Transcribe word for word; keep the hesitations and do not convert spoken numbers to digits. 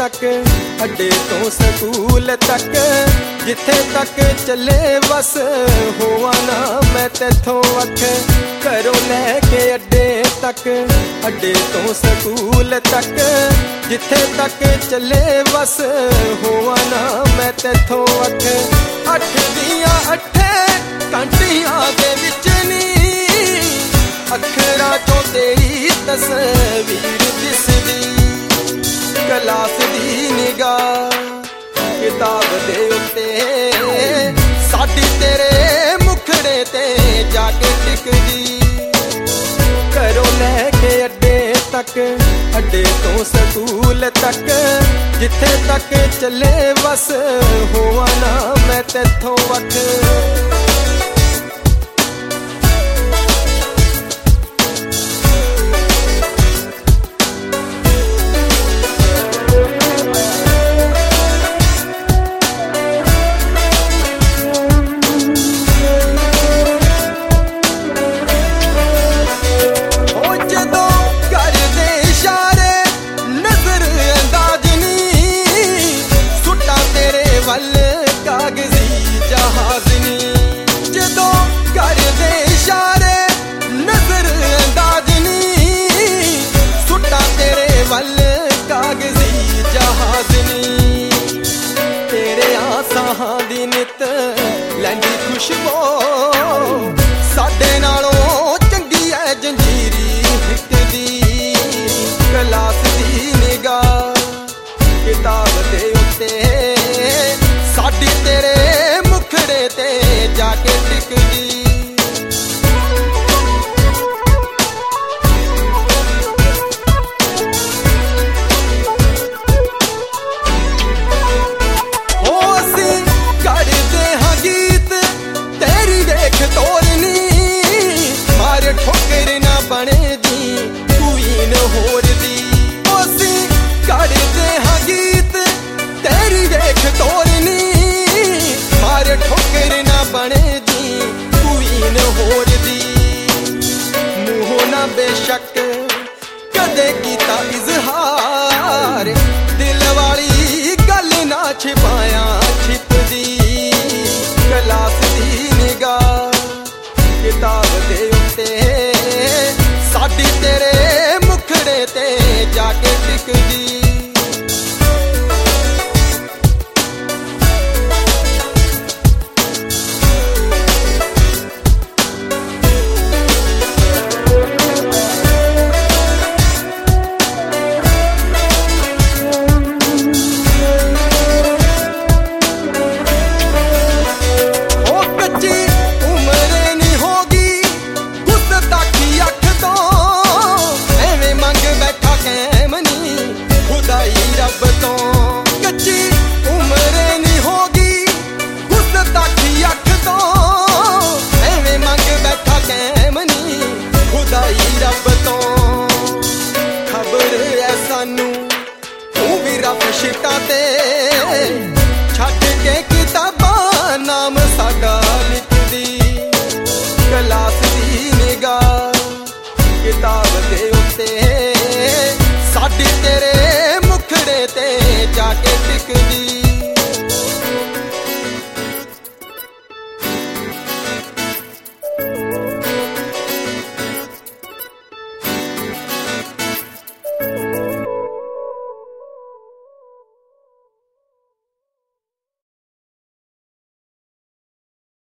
तक, अड्डे तो स्कूल तक, जिथे तक चले बस होवा ना मैं तेथों अख। घरों लैके अड्डे तक, अड्डे तो स्कूल तक, जिथे तक चले बस होवा ना मैं तेथों अख। अठ दियां अठे घंटियां दे विच नी अखरां चों तेरी तस्वीर दिसदी। क्लास दी निगाह किताब दे उत्ते साडी तेरे मुखड़े ते जाके टिकदी। घरों लैके अड्डे तक, अड्डे तो स्कूल तक, जिथे तक चले बस होवा ना मैं तेथों अख। कागजी जहाजनी जदों कर दे इशारे नजर अंदाजनी, सुट्टा तेरे वल कागजी जहाजनी। तेरे आसां दी नित लैंदी खुशबू साडे नालों चंगी है जंजीरी हिक दी। क्लास दी निगाह किताब दे उत्ते साडी तेरे मुखड़े ते जाके टिकदी। हो असी करदे हां गीत तेरी वेख तोरनी, मारे ठोकर ना बने दी क्वीन होर दी। हो असी करदे हां गीत तेरी वेख तोरनी, मारे ठोकर ना बने दी क्वीन होर दी। मुँहों ना बेशक कदे कीता इजहार, दिल वाली गल ना छिपाया छिपदी। क्लास दी निगाह किताब दे उत्ते साडी तेरे मुखड़े ते जाके टिकदी। शिटा ते छड्ड के किताबां नाम साडा लिखदी। क्लास दी निगाह किताब दे उत्ते साडी तेरे मुखड़े ते जाके टिकदी।